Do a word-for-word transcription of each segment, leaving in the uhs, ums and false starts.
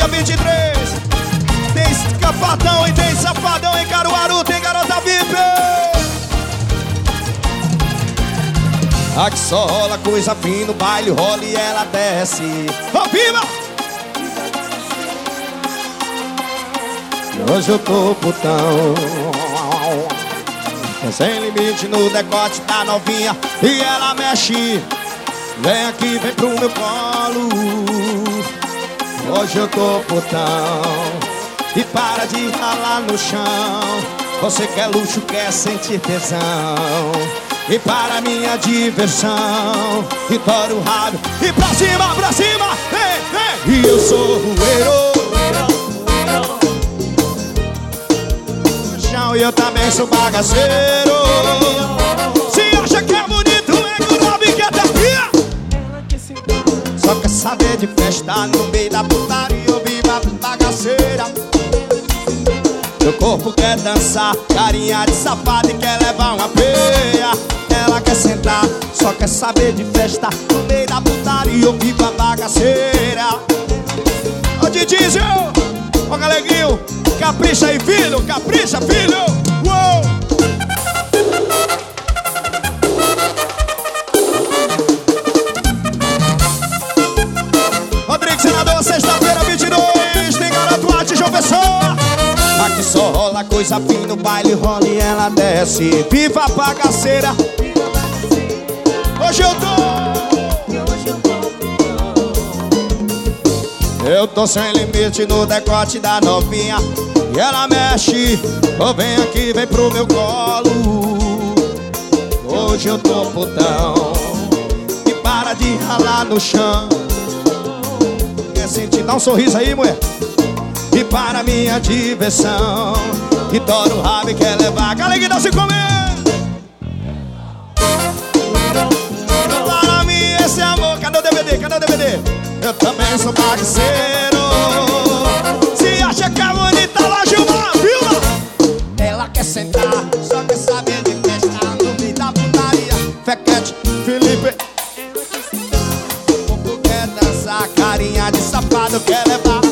dia vinte e três. Tem Capadão e tem Safadão em Caruaru, tem garota V I P. Aqui só rola coisa fina, no baile rola e ela desce. Ô, viva! Hoje eu tô putão, sem limite no decote da novinha e ela mexe. Vem aqui, vem pro meu colo. Hoje eu tô putão e para de ralar no chão. Você quer luxo, quer sentir tesão. E para minha diversão, e tora o rabo e pra cima, pra cima, ei, ei. E eu sou o herói. E eu também sou bagaceiro. Se acha que é bonito, é grave que é terapia. Só quer saber de festa no meio da putaria, eu vivo a bagaceira. Meu corpo quer dançar, carinha de safado e quer levar uma peia. Ela quer sentar, só quer saber de festa no meio da putaria, eu vivo a bagaceira. Ô Didizio, ô Galeguinho, capricha aí, filho, capricha, filho. Uou! Rodrigo Senador, sexta-feira, vinte e dois. Tem garoto arte, João Pessoa. Aqui só rola coisa fina, no baile rola e ela desce. Viva a bagaceira. Hoje eu tô, eu tô sem limite no decote da novinha e ela mexe. Oh, vem aqui, vem pro meu colo. Hoje eu tô putão e para de ralar no chão. Quer sentir? Dá um sorriso aí, mulher. E para minha diversão, e tora o rabo e quer levar. Galeguinho, se comer. Para mim esse amor. Cadê o D V D? Cadê o D V D? Eu também sou bagaceiro. Se acha que é bonita, lá Gilmar, Vilma. Ela quer sentar, só quer saber de festa no meio da putaria. Fequete, Felipe. O povo quer dançar, carinha de safado quer levar.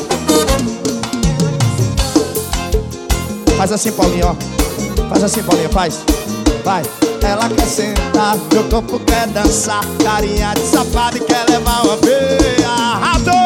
Faz assim, Paulinho, ó. Faz assim, Paulinho, faz. Vai. Ela quer sentar, meu corpo quer dançar, carinha de safado e quer levar uma veia. Rato!